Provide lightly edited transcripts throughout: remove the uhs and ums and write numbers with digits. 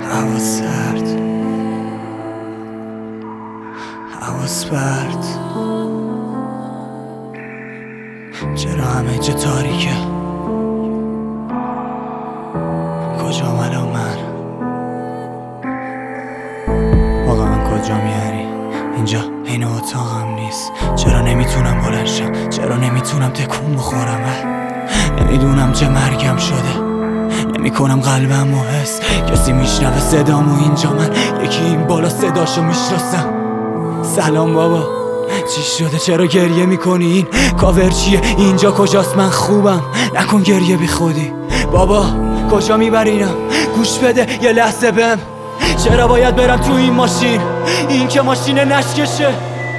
هوا سرد، هواس برد، چرا همه جا تاریکه؟ کجام الان من؟ واقعا کجام یعنی؟ اینجا این اتاقم نیست. چرا نمیتونم بلند شم؟ چرا نمیتونم تکون بخورم؟ نمیدونم چه مرگم شده، نمیکنم قلبمو حس. کسی میشنوه صدامو اینجا؟ من یکی این بالا صداشو میشناسم. سلام بابا، چی شده؟ چرا گریه میکنی؟ این کاور چیه؟ اینجا کجاست؟ من خوبم، نکن گریه بی خودی. بابا کجا میبرینم؟ گوش بده یه لحظه بهم. چرا باید برم تو این ماشین؟ این که ماشین نشکشه.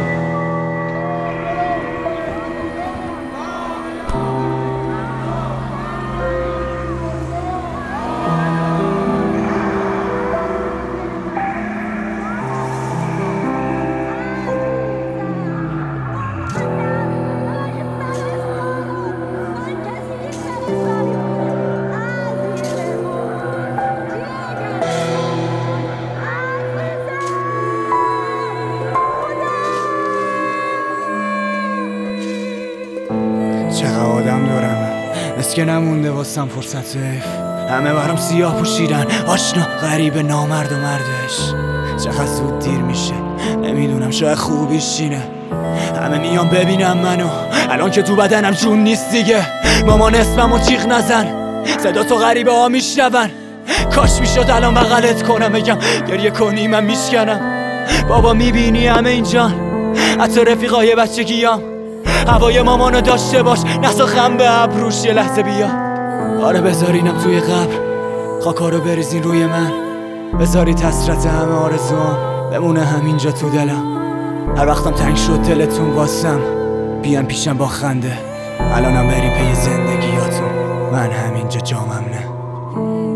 چقدر آدم دارم، مثل که نمونده واسم فرصت حیف. همه برام سیاه پوشیدن، آشنا غریب نامرد و مردش. چقدر زود دیر میشه، نمیدونم شاید خوبیش اینه. همه میان ببینم منو، الان که تو بدنم جون نیست دیگه. مامان اسممو جیغ نزن، صدا تو غریبه ها میشنون. کاش میشد الان بغلت کنم بگم گریه کنی من میشکنم. بابا میبینی همه اینجان، حتی رفیقای بچگیام. هوای مامانو داشته باش، نسا خم به ابروش. یه لحظه بیا، آره بذارینم توی قبر، خاکا رو بریزین روی من. بذارید حسرت همه آرزوام بمونه همینجا تو دلم. هر وقتم تنگ شد دلتون واسم، بیان پیشم با خنده. الانم بریم پی زندگیاتون، من همینجا جامم نه.